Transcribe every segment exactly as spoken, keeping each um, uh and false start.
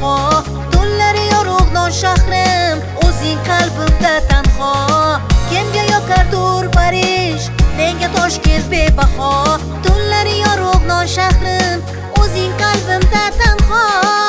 bebaho. Tunlari yorug' non shahrim, o'zing qalbimda tanho. Kimga yoqardur Parij, menga Toshkent bebaho. Tunlari yorug' non shahrim, o'zing qalbimda tanho.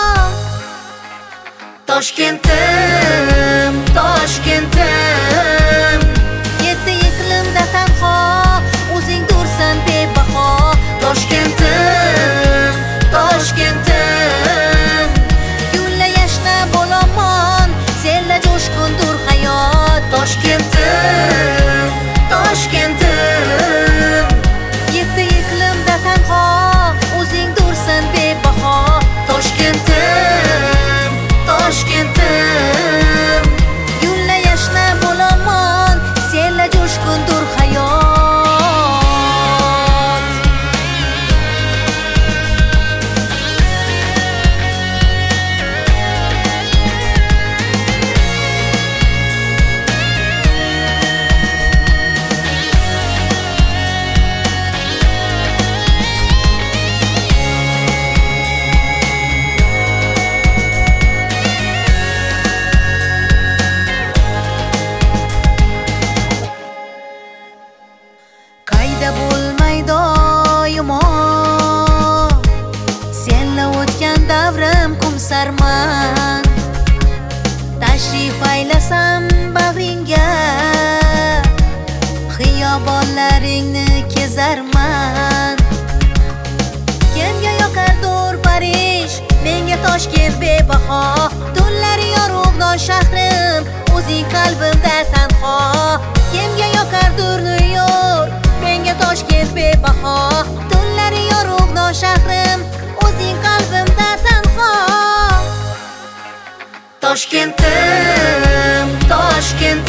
Toshkentim, Toshkentim, yetti iqlimda tanho, o'zing dursan bebaho. Toshkentim, Toshkentim, gulla yashnab bo'laman, senla jo'shqindur hayot. Toshkentim, Toshkentim, yetti iqlimda tanho, o'zing dursan bebaho. Toshkentim, Toshkentim, gulla yashnab bo'laman, senla jo'shqindur hayot. Qayda bo'lmay doimo senla o'tgan davrim kumsarman. Tashrif aylasam bag'ringga, xiyobonlaringni kezarman. Kimga yoqardur Parij, menga Toshkent bebaho. Tunlari yorug' non shahrim, o'zing qalbimda tanho. Kimga yoqardur New York, menga Toshkent bebaho. Tunlari yorug' non shahrim, o'zing qalbimda tanho. Toshkentim, Toshkent